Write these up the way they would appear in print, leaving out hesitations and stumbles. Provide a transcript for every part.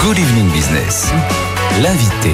Good Evening Business, l'invité.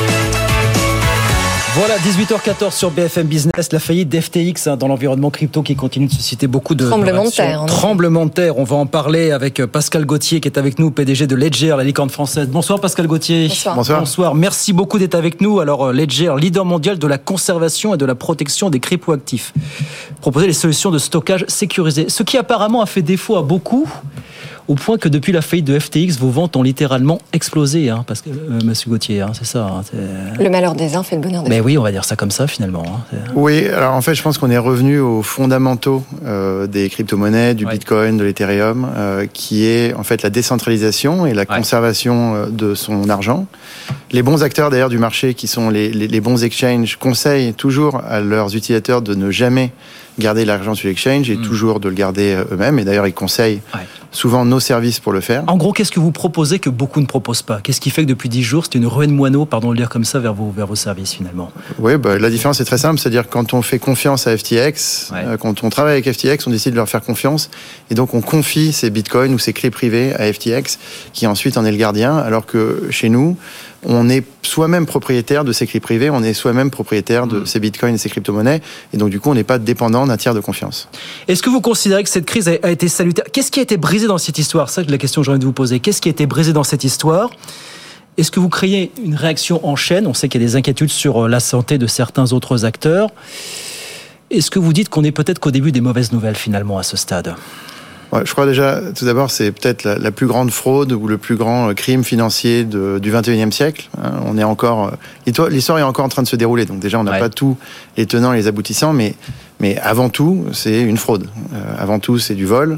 Voilà, 18h14 sur BFM Business, la faillite d'FTX dans l'environnement crypto qui continue de susciter beaucoup de tremblement de terre. Tremblement de terre. On va en parler avec Pascal Gauthier qui est avec nous, PDG de Ledger, la licorne française. Bonsoir Pascal Gauthier. Bonsoir. Merci beaucoup d'être avec nous. Alors Ledger, leader mondial de la conservation et de la protection des cryptoactifs. Proposer des solutions de stockage sécurisées. Ce qui apparemment a fait défaut à beaucoup. Au point que depuis la faillite de FTX, vos ventes ont littéralement explosé, parce que Monsieur Gauthier, c'est ça. Le malheur des uns fait le bonheur des autres. Mais oui, on va dire ça comme ça finalement. Oui, alors en fait, je pense qu'on est revenu aux fondamentaux des crypto-monnaies, du Bitcoin, de l'Ethereum, qui est en fait la décentralisation et la conservation de son argent. Les bons acteurs d'ailleurs du marché, qui sont les bons exchanges, conseillent toujours à leurs utilisateurs de ne jamais garder l'argent sur l'exchange et toujours de le garder eux-mêmes. Et d'ailleurs, ils conseillent souvent nos services pour le faire. En gros, qu'est-ce que vous proposez que beaucoup ne proposent pas ? Qu'est-ce qui fait que depuis 10 jours, c'est une ruée de moineaux, pardon de le dire comme ça, vers vos services finalement ? Oui, la différence est très simple. C'est-à-dire quand on fait confiance à FTX, quand on travaille avec FTX, on décide de leur faire confiance. Et donc, on confie ces bitcoins ou ces clés privées à FTX, qui ensuite en est le gardien. Alors que chez nous, on est soi-même propriétaire de ces clés privées, on est soi-même propriétaire de ces bitcoins et ces crypto-monnaies, et donc du coup on n'est pas dépendant d'un tiers de confiance. Est-ce que vous considérez que cette crise a été salutaire ? Qu'est-ce qui a été brisé dans cette histoire ? C'est la question que j'ai envie de vous poser. Qu'est-ce qui a été brisé dans cette histoire ? Est-ce que vous créez une réaction en chaîne ? On sait qu'il y a des inquiétudes sur la santé de certains autres acteurs. Est-ce que vous dites qu'on est peut-être qu'au début des mauvaises nouvelles finalement à ce stade ? Je crois déjà, tout d'abord, c'est peut-être la plus grande fraude ou le plus grand crime financier du 21e siècle. On est encore, l'histoire est encore en train de se dérouler. Donc déjà, on n'a pas tous les tenants et les aboutissants, mais avant tout, c'est une fraude. Avant tout, c'est du vol.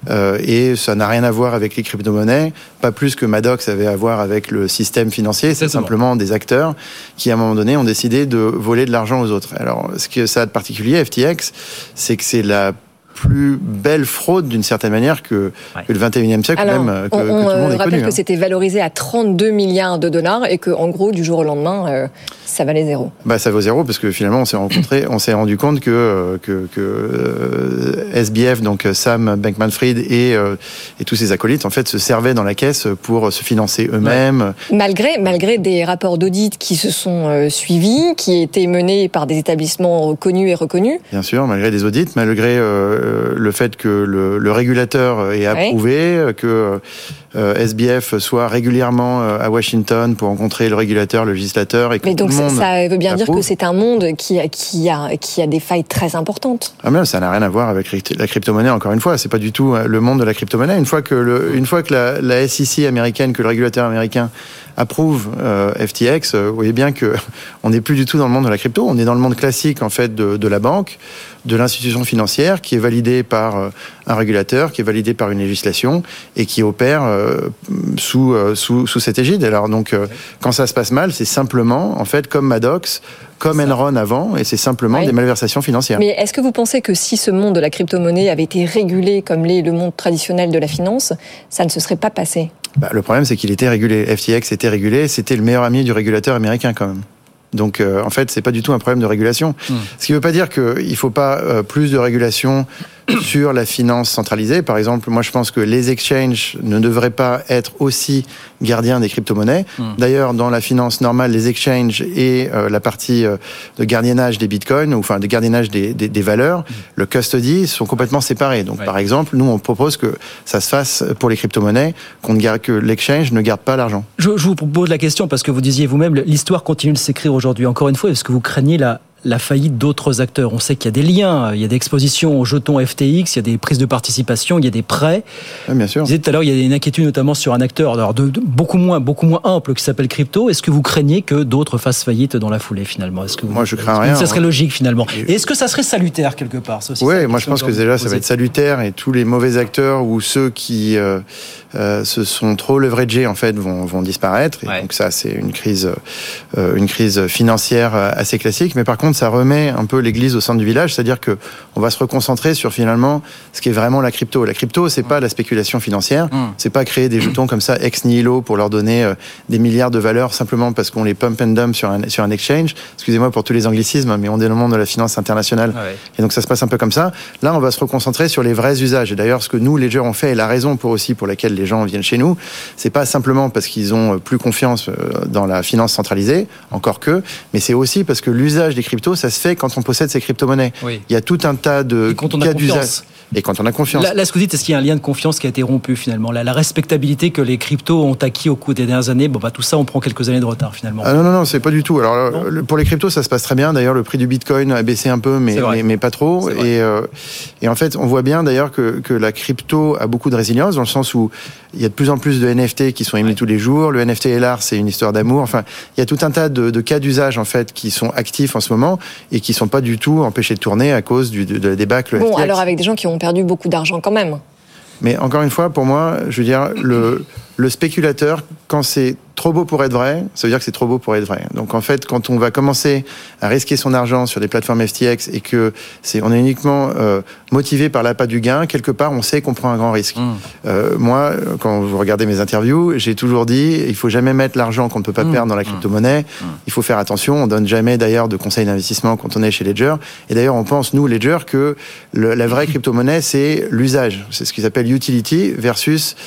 Et ça n'a rien à voir avec les crypto-monnaies, pas plus que Maddox avait à voir avec le système financier. C'est simplement des acteurs qui, à un moment donné, ont décidé de voler de l'argent aux autres. Alors, ce que ça a de particulier, FTX, c'est que c'est la plus belle fraude d'une certaine manière que le 21e siècle. Alors, même que tout le monde est connu. On rappelle que c'était valorisé à 32 milliards de dollars et que en gros du jour au lendemain ça valait zéro. Ça vaut zéro parce que finalement on s'est rendu compte que SBF, donc Sam Bankman-Fried et tous ses acolytes en fait se servaient dans la caisse pour se financer eux-mêmes. Malgré des rapports d'audit qui se sont suivis, qui étaient menés par des établissements connus et reconnus. Bien sûr, malgré des audits, malgré le fait que le régulateur ait approuvé, que SBF soit régulièrement à Washington pour rencontrer le régulateur, le législateur. Et que mais donc tout le monde ça veut bien approuve. dire que c'est un monde qui a des failles très importantes. Mais ça n'a rien à voir avec la crypto-monnaie, encore une fois. C'est pas du tout le monde de la crypto-monnaie. Une fois que la SEC américaine, que le régulateur américain approuve FTX, vous voyez bien que on n'est plus du tout dans le monde de la crypto. On est dans le monde classique en fait de la banque, de l'institution financière, qui est validée par un régulateur, qui est validée par une législation et qui opère sous cette égide. Alors donc, quand ça se passe mal, c'est simplement, en fait, comme Maddox, comme Enron avant, et c'est simplement des malversations financières. Mais est-ce que vous pensez que si ce monde de la crypto-monnaie avait été régulé comme l'est le monde traditionnel de la finance, ça ne se serait pas passé ? Le problème, c'est qu'il était régulé. FTX était régulé, c'était le meilleur ami du régulateur américain quand même. Donc, en fait, c'est pas du tout un problème de régulation. Ce qui veut pas dire qu'il faut pas plus de régulation sur la finance centralisée. Par exemple, moi, je pense que les exchanges ne devraient pas être aussi gardiens des crypto-monnaies. D'ailleurs, dans la finance normale, les exchanges et la partie de gardiennage des bitcoins, ou enfin de gardiennage des valeurs, le custody, sont complètement séparés. Donc, par exemple, nous, on propose que ça se fasse pour les crypto-monnaies, que l'exchange ne garde pas l'argent. Je vous pose la question parce que vous disiez vous-même, l'histoire continue de s'écrire aujourd'hui. Encore une fois, est-ce que vous craignez la faillite d'autres acteurs? On sait qu'il y a des liens, il y a des expositions aux jetons FTX, il y a des prises de participation, il y a des prêts. Oui, bien sûr. Vous disiez tout à l'heure, il y a une inquiétude notamment sur un acteur alors de beaucoup moins ample qui s'appelle Crypto. Est-ce que vous craignez que d'autres fassent faillite dans la foulée finalement? Moi, je crains rien. Ça serait logique finalement. Et est-ce que ça serait salutaire quelque part? Oui, moi je pense que déjà ça va être salutaire et tous les mauvais acteurs ou ceux qui se sont trop leveragés en fait vont disparaître. Et donc ça, c'est une crise financière assez classique. Mais par contre, contre, ça remet un peu l'église au centre du village, c'est-à-dire que on va se reconcentrer sur finalement ce qui est vraiment la crypto. La crypto, c'est pas la spéculation financière, c'est pas créer des jetons comme ça ex nihilo pour leur donner des milliards de valeur simplement parce qu'on les pump and dump sur un exchange. Excusez-moi pour tous les anglicismes, mais on est dans le monde de la finance internationale. Et donc ça se passe un peu comme ça. Là, on va se reconcentrer sur les vrais usages. Et d'ailleurs, ce que nous, Ledger, on fait, et la raison pour laquelle les gens viennent chez nous, c'est pas simplement parce qu'ils ont plus confiance dans la finance centralisée, encore que, mais c'est aussi parce que l'usage des cryptos, ça se fait quand on possède ces crypto-monnaies. Il y a tout un tas de cas d'usage. Et quand on a confiance. Là, ce que vous dites, est-ce qu'il y a un lien de confiance qui a été rompu finalement ? La respectabilité que les cryptos ont acquis au cours des dernières années, tout ça, on prend quelques années de retard finalement. Non, c'est pas du tout. Alors, pour les cryptos, ça se passe très bien. D'ailleurs, le prix du Bitcoin a baissé un peu, mais pas trop. Et en fait, on voit bien d'ailleurs que la crypto a beaucoup de résilience, dans le sens où il y a de plus en plus de NFT qui sont émis tous les jours. Le NFT et l'art, c'est une histoire d'amour. Enfin, il y a tout un tas de cas d'usage en fait qui sont actifs en ce moment et qui sont pas du tout empêchés de tourner à cause de la débâcle. Bon, FTX. Alors avec des gens qui ont perdu beaucoup d'argent quand même. Mais encore une fois, pour moi, je veux dire, le spéculateur, quand c'est trop beau pour être vrai, ça veut dire que c'est trop beau pour être vrai. Donc en fait, quand on va commencer à risquer son argent sur des plateformes FTX et que on est uniquement motivé par l'appât du gain, quelque part, on sait qu'on prend un grand risque. Moi, quand vous regardez mes interviews, j'ai toujours dit, il faut jamais mettre l'argent qu'on ne peut pas perdre dans la crypto-monnaie. Il faut faire attention. On donne jamais d'ailleurs de conseils d'investissement quand on est chez Ledger. Et d'ailleurs, on pense, nous, Ledger, que la vraie crypto-monnaie, c'est l'usage. C'est ce qu'ils appellent utility versus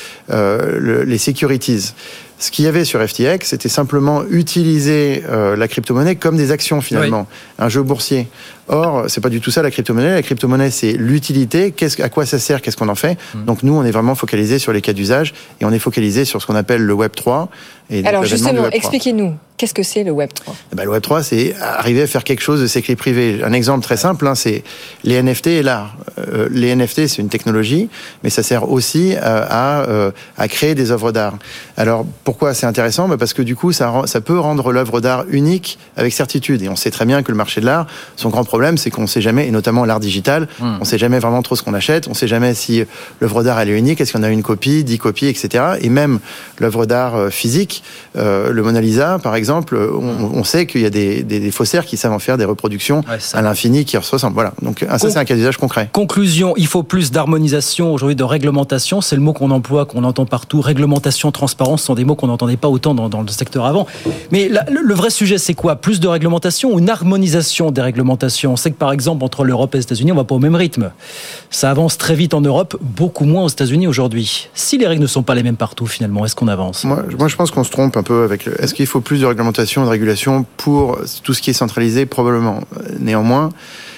les securities. Ce qu'il y avait sur FTX, c'était simplement utiliser la crypto-monnaie comme des actions finalement, un jeu boursier. Or, c'est pas du tout ça la crypto-monnaie. La crypto-monnaie, c'est l'utilité. À quoi ça sert ? Qu'est-ce qu'on en fait ? Donc nous, on est vraiment focalisé sur les cas d'usage et on est focalisé sur ce qu'on appelle le Web 3. Et alors justement, expliquez-nous, qu'est-ce que c'est le Web 3 ? Le Web 3, c'est arriver à faire quelque chose de ses clés privées. Un exemple très simple, c'est les NFT et l'art. Les NFT, c'est une technologie, mais ça sert aussi à créer des œuvres d'art. Alors, pourquoi c'est intéressant ? Parce que du coup, ça peut rendre l'œuvre d'art unique avec certitude. Et on sait très bien que le marché de l'art, son grand problème, c'est qu'on ne sait jamais, et notamment l'art digital, on ne sait jamais vraiment trop ce qu'on achète, on ne sait jamais si l'œuvre d'art elle est unique, est-ce qu'il y en a une copie, 10 copies, etc. Et même l'œuvre d'art physique, le Mona Lisa, par exemple, on sait qu'il y a des faussaires qui savent en faire des reproductions à l'infini qui se ressemblent. Voilà. Donc ça, c'est un cas d'usage concret. Conclusion, il faut plus d'harmonisation, aujourd'hui de réglementation, c'est le mot qu'on emploie, qu'on entend partout. Réglementation, transparence sont des mots qu'on n'entendait pas autant dans le secteur avant. Mais le vrai sujet, c'est quoi ? Plus de réglementation ou une harmonisation des réglementations ? On sait que par exemple, entre l'Europe et les États-Unis, on ne va pas au même rythme. Ça avance très vite en Europe, beaucoup moins aux États-Unis aujourd'hui. Si les règles ne sont pas les mêmes partout, finalement, est-ce qu'on avance ? Moi, je pense qu'on se trompe un peu avec... Est-ce qu'il faut plus de réglementation, de régulation pour tout ce qui est centralisé ? Probablement. Néanmoins,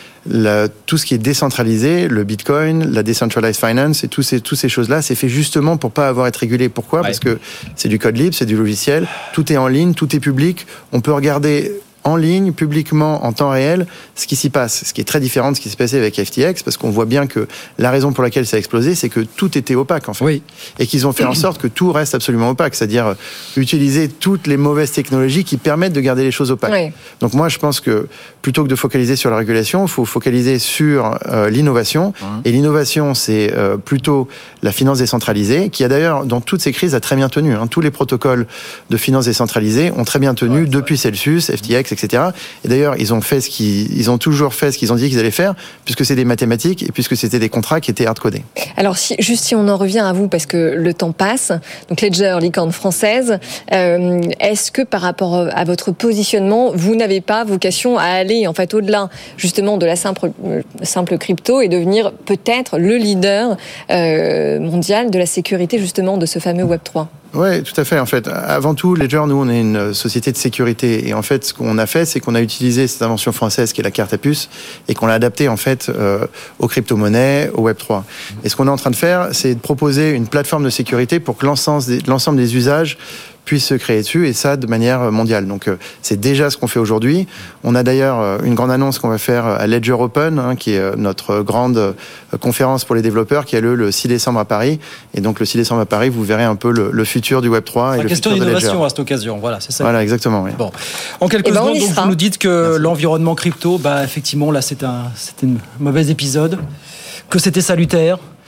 tout ce qui est décentralisé, le Bitcoin, la decentralized finance et toutes ces choses-là, c'est fait justement pour pas avoir à être régulé. Pourquoi ? Parce que c'est du code libre, c'est du logiciel, tout est en ligne, tout est public, on peut regarder en ligne, publiquement, en temps réel, ce qui s'y passe. Ce qui est très différent de ce qui s'est passé avec FTX, parce qu'on voit bien que la raison pour laquelle ça a explosé, c'est que tout était opaque, en fait. Oui. Et qu'ils ont fait en sorte que tout reste absolument opaque. C'est-à-dire utiliser toutes les mauvaises technologies qui permettent de garder les choses opaques. Oui. Donc moi, je pense que plutôt que de focaliser sur la régulation, il faut focaliser sur l'innovation. Et l'innovation, c'est plutôt la finance décentralisée, qui a d'ailleurs, dans toutes ces crises, a très bien tenu. Tous les protocoles de finance décentralisée ont très bien tenu depuis Celsius, FTX, etc. Et d'ailleurs, ils ont toujours fait ce qu'ils ont dit qu'ils allaient faire, puisque c'est des mathématiques et puisque c'était des contrats qui étaient hard-codés. Alors, si on en revient à vous, parce que le temps passe, donc Ledger, licorne française, est-ce que par rapport à votre positionnement, vous n'avez pas vocation à aller en fait au-delà justement de la simple crypto et devenir peut-être le leader mondial de la sécurité justement de ce fameux Web3 ? Oui, tout à fait. En fait, avant tout, Ledger, nous, on est une société de sécurité. Et en fait, ce qu'on a fait, c'est qu'on a utilisé cette invention française qui est la carte à puce et qu'on l'a adaptée, en fait, aux crypto-monnaies, au Web3. Et ce qu'on est en train de faire, c'est de proposer une plateforme de sécurité pour que l'ensemble des usages puisse se créer dessus, et ça de manière mondiale. Donc c'est déjà ce qu'on fait aujourd'hui. On a d'ailleurs une grande annonce qu'on va faire à Ledger Open, qui est notre grande conférence pour les développeurs, qui a lieu le 6 décembre à Paris. Et donc le 6 décembre à Paris, vous verrez un peu le futur du Web3 et le futur de Ledger. La question d'innovation à cette occasion, voilà, c'est ça. Voilà, exactement. Oui. Bon. En quelques secondes, donc, vous nous dites que l'environnement crypto, effectivement, là, c'était un mauvais épisode, que c'était salutaire.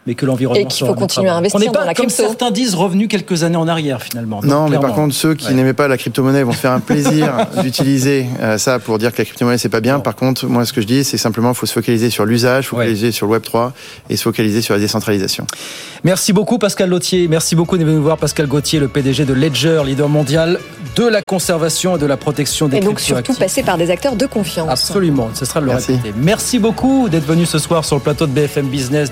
mais que l'environnement et qu'il faut continuer à investir dans la crypto. Comme certains disent, revenus quelques années en arrière finalement. Donc, non, mais par contre, ceux qui n'aimaient pas la crypto-monnaie vont se faire un plaisir d'utiliser ça pour dire que la crypto-monnaie c'est pas bien. Par contre, moi ce que je dis, c'est simplement qu'il faut se focaliser sur l'usage, focaliser sur le Web3 et se focaliser sur la décentralisation. Merci beaucoup Pascal Lothier. Merci beaucoup d'être venu nous voir, Pascal Gauthier, le PDG de Ledger, leader mondial de la conservation et de la protection des cryptoactifs. Et donc surtout passer par des acteurs de confiance. Absolument, ce sera de le répéter. Merci beaucoup d'être venu ce soir sur le plateau de BFM Business.